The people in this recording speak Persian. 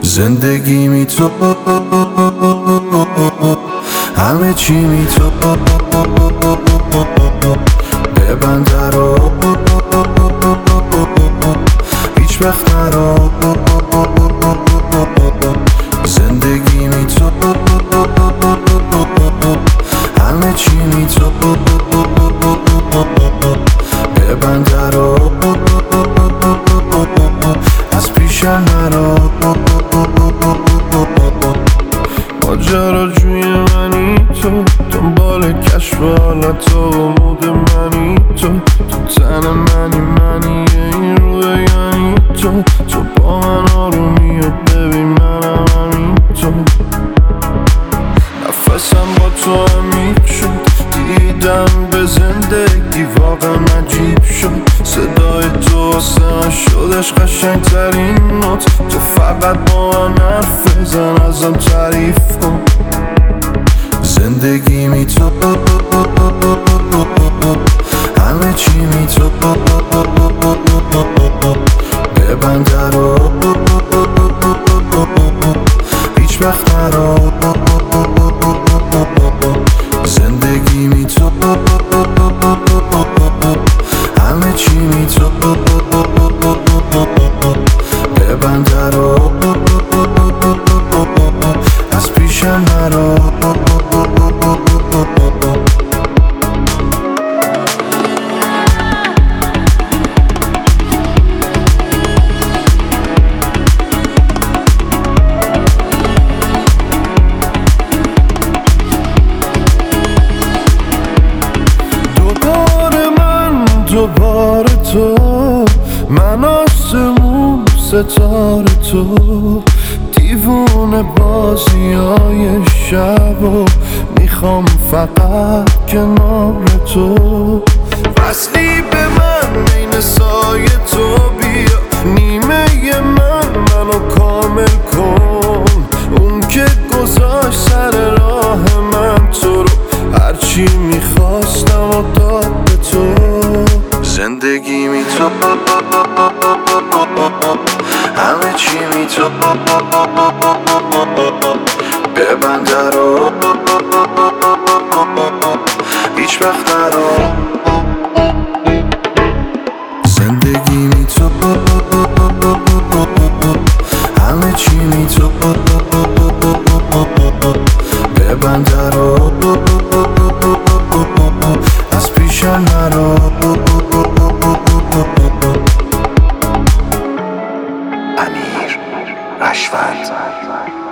زندگیمی تو، همه چی می تو، ببند رو هیچ وقت نرو. زندگیمی تو، همه چی می تو، ببند رو از پیشم نرو. ماجراجوی منی تو، دنبال کشف حالت و مود منی تو، تو تن منی این رویانی تو با من آرومی و ببین منم همین تو. نفسم با تو عمیق شد، دیدم به زندگی واقعا عجیب شد. صدای تو واسه شدش قشنگ ترین نوت، تو فقط با من حرف بزن ازم تعریف کن. زندگیمی تو، همه چی می تو، ببند رو هیچ وقت نرو. زندگیمی تو، همه چی می تو، ببند رو از پیشم نرو. دوباره تو، من آسمون ستاره تو، دیوونه بازیای شب و میخوام فقط کنار تو. وصلی به من بین سایه تو، بیا نیمه منو کامل کن. اون که گذاشت سر راه من تو رو، هرچی میخواستم و داد به تو. زندگیمی تو، همه چی می تو، ببند رو هیچ وقت نرو. زندگیمی تو، همه چی می تو، ببند رو از پیشم نرو. امیر رشوت.